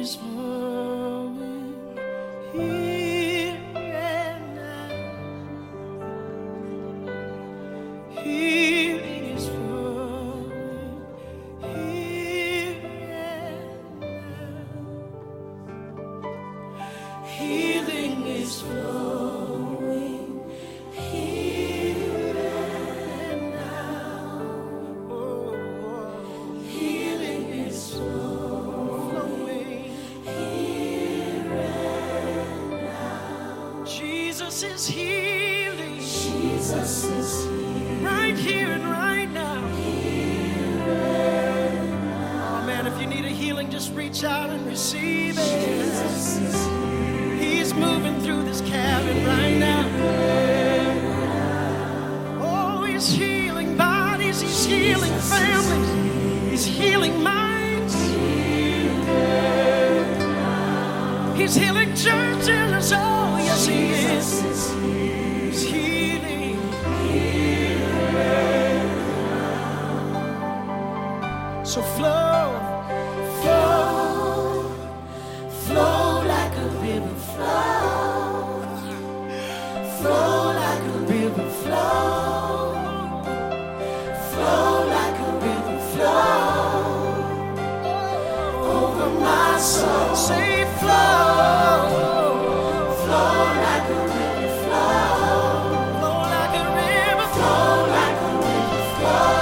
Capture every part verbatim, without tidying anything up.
is flowing here and now. Healing is flowing here and now. Healing is flowing here and now. Oh, healing is flowing here and now. Jesus is healing. Jesus is healing. Right here and right now. Oh man, if you need a healing, just reach out and receive it. Jesus is healing. He's moving through this cabin right now. Oh, he's healing bodies, he's healing families, he's healing minds, he's healing churches. Oh, yes, he is. He's healing. So flow, flow, flow like a river, flow, flow like a river, flow, flow like a river, flow over my soul. Say flow, flow like a river, flow, flow like a river, flow like a river, flow.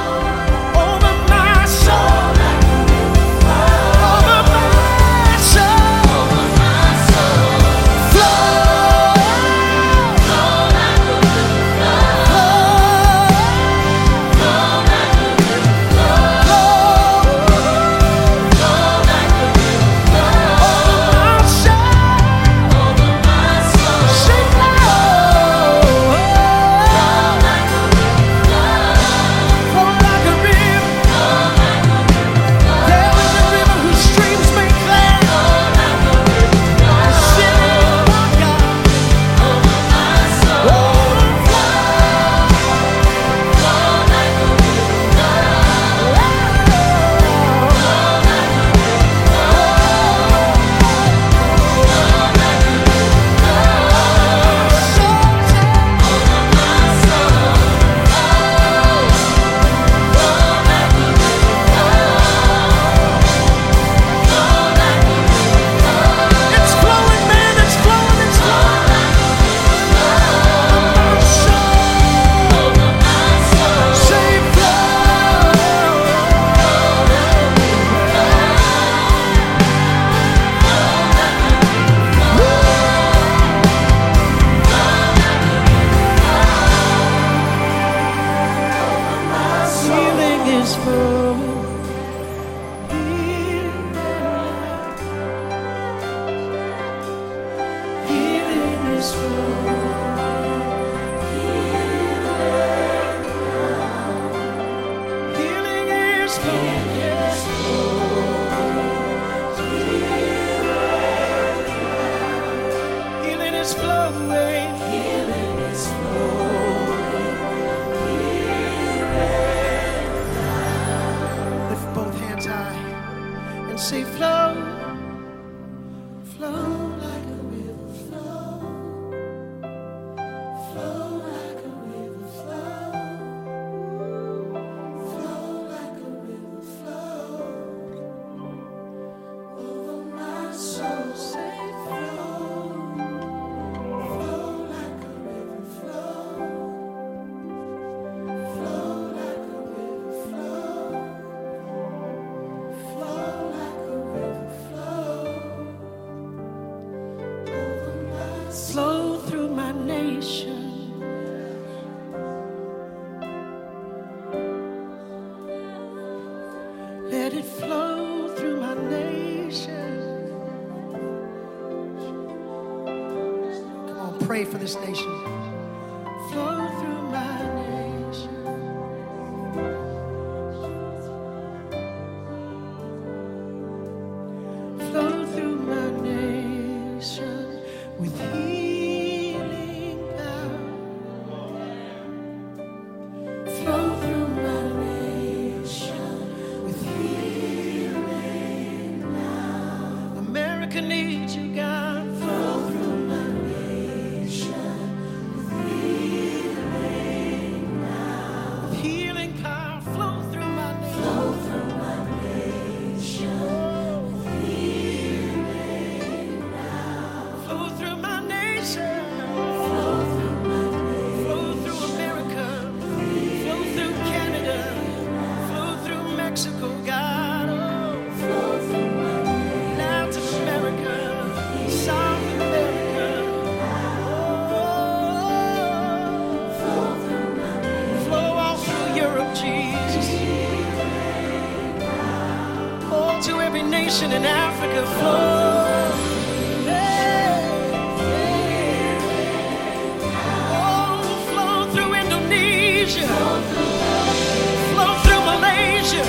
Is flowing here and now. Healing is flowing here and now. Healing is flowing here and now. Healing is flowing. Healing is flowing here and lift both hands high and say flow, flow like a river, flow, flow like a river, flow, flow like a river, flow over my soul. Say flow, flow like a river, flow, flow like a river, flow. Flow like a river, flow over my soul. Flow through my nation. Let it flow through my nation. Come on, pray for this nation. Flow through my nation. Flow through my nation with healing power. Flow through my nation with healing now. America needs you, God. Flow through my nation with healing now. With healing power, flow through my nation. Flow through my nation with healing now. Flow through my nation. Flow through my nation. Flow through America. Flow through Canada. Flow through Mexico, God. Oh. Flow through my nation. Latin America. South America. Oh. Flow through my nation. Flow all through Europe, Jesus. Oh, to every nation in Africa, flow. Hey, hey. Oh, flow through Indonesia. Flow through Malaysia.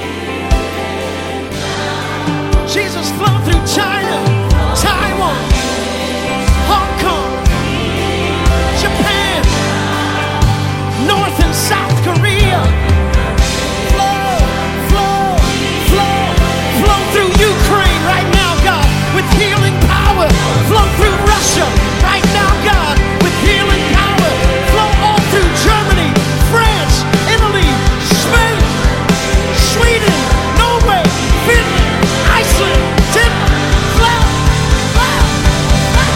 Jesus, flow through China, Taiwan, Hong Kong, Japan, North and South Korea. Flow, flow, flow, flow through Ukraine right now, God, with healing power. Flow through Russia right now, God, with healing power. Flow all through Germany, France, Italy, Spain, Sweden, Norway, Finland, Iceland, Denmark. Flow, flow, flow.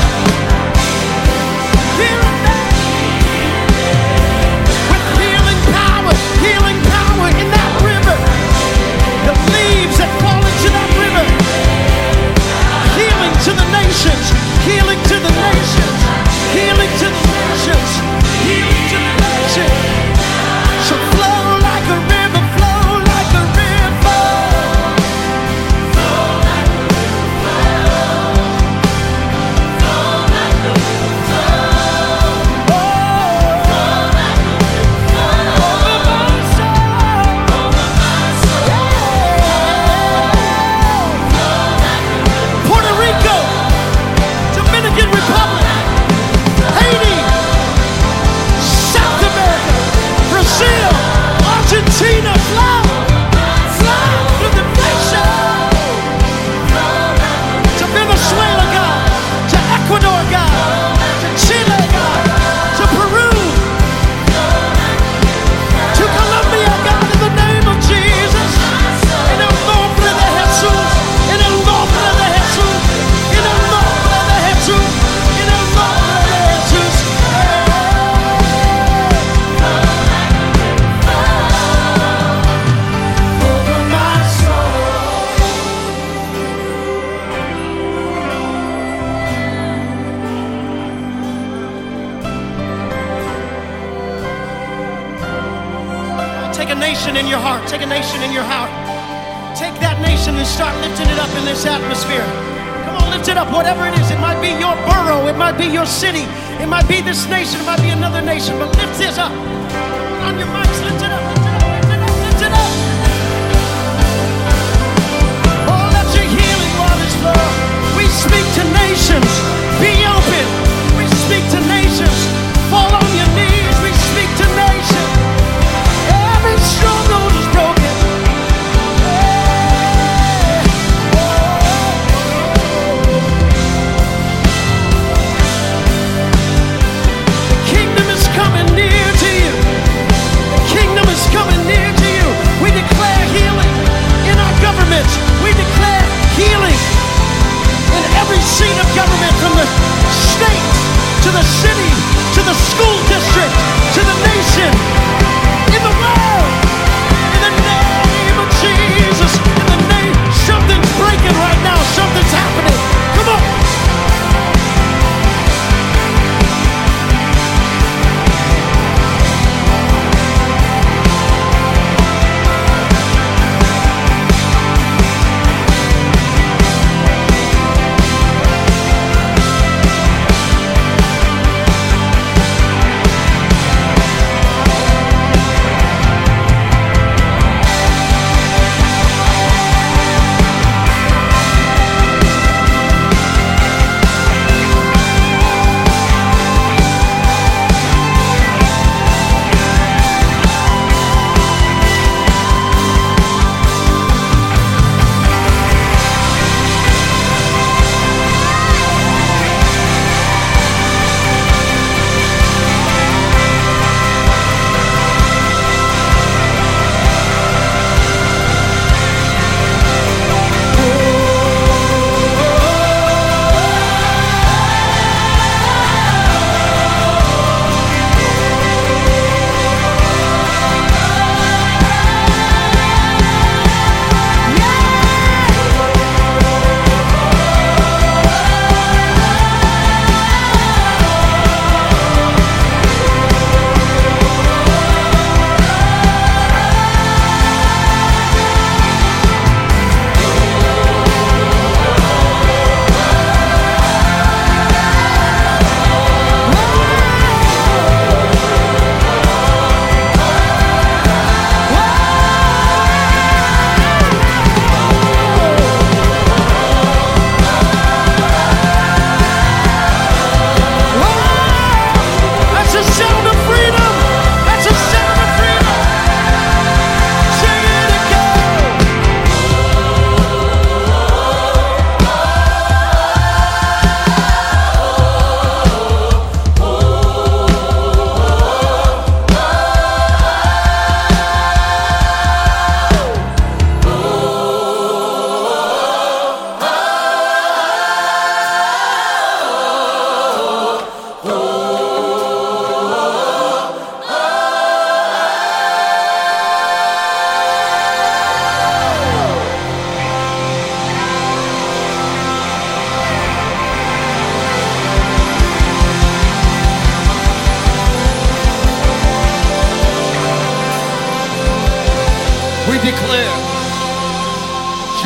Here and there. With healing power, healing power in that river. The leaves that fall into that river. Healing to the nations, healing to the nations, healing to the nations, healing to the nations. So flow like a river, flow like a river. Flow like a river, flow like a river. Oh, flow like a river, over my soul, over my soul. Puerto Rico, Dominican Republic, Haiti, South America, Brazil, Argentina, flow, flow through the nation. To Venezuela, God, to Ecuador, God, to Chile, God, to Peru, to Colombia, God, in the name of Jesus. En el nombre de Jesús, en el nombre de Jesús, en el nombre de Jesús, en el nombre de Jesús. Over my soul. Take a nation in your heart. Take a nation in your heart. Take that nation and start lifting it up in this atmosphere. Come on, lift it up, whatever it is. It might be your borough. It might be your city. It might be this nation. It might be another nation. But lift this up. On your mics, lift it up. Lift it up. Lift it up. Lift it up. Oh, let your healing waters flow. We speak to nations. Be open. We speak to nations. Fall on your knees. We speak to nations. Every stronghold is broken. Yeah. The kingdom is coming near to you. The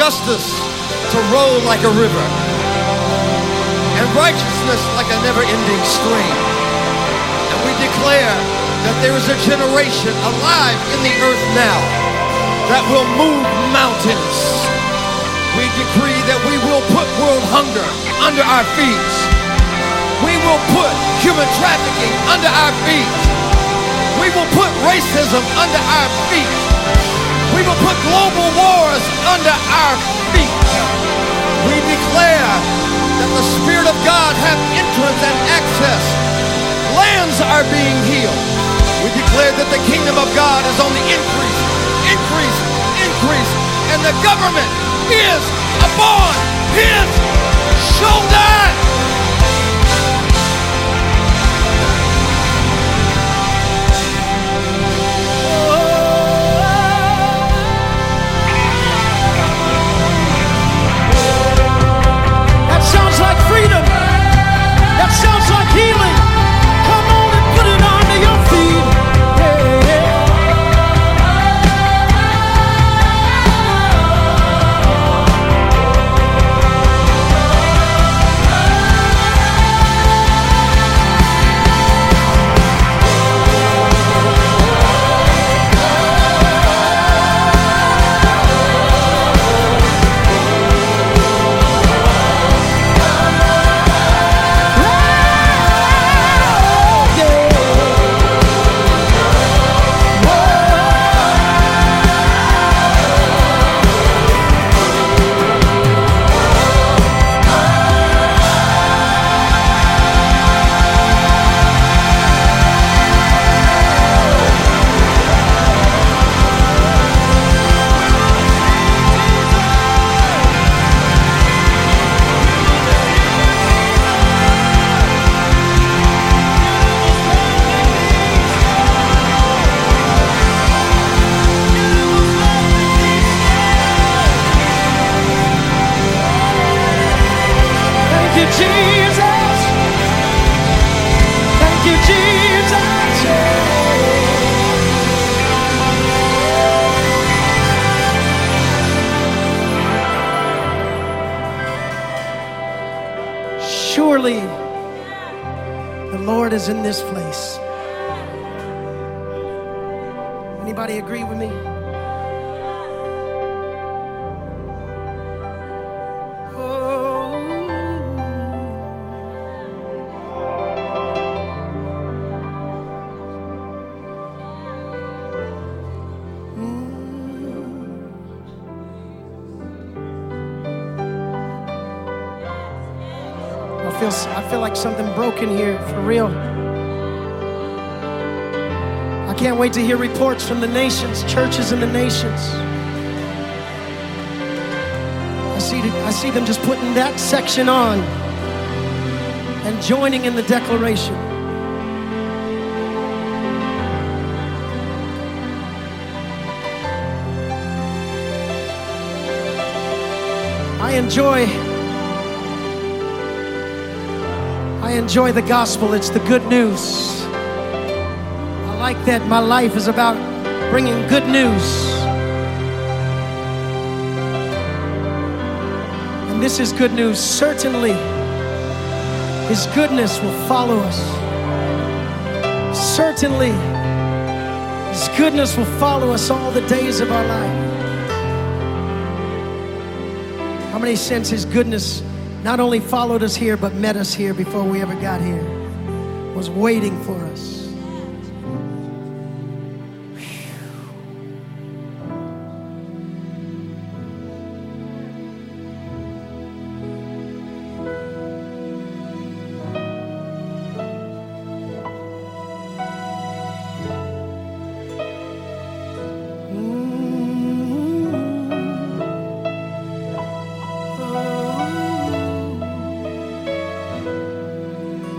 justice to roll like a river, and righteousness like a never-ending stream. And we declare that there is a generation alive in the earth now that will move mountains. We decree that we will put world hunger under our feet. We will put human trafficking under our feet. We will put racism under our feet. We will put global wars under our feet. We declare that the Spirit of God have entrance and access. Lands are being healed. We declare that the kingdom of God is on the increase, increase, increase, and the government is upon his shoulder. Sounds like freedom. That sounds like healing. Come on and put it under your feet. Surely the Lord is in this place. Anybody agree with me? I feel, I feel like something broken here, for real. I can't wait to hear reports from the nations, churches in the nations. I see, I see them just putting that section on and joining in the declaration. I enjoy I enjoy the gospel. It's the good news. I like that my life is about bringing good news. And this is good news. Certainly, his goodness will follow us. Certainly, his goodness will follow us all the days of our life. How many sense his goodness not only followed us here, but met us here before we ever got here, was waiting for us?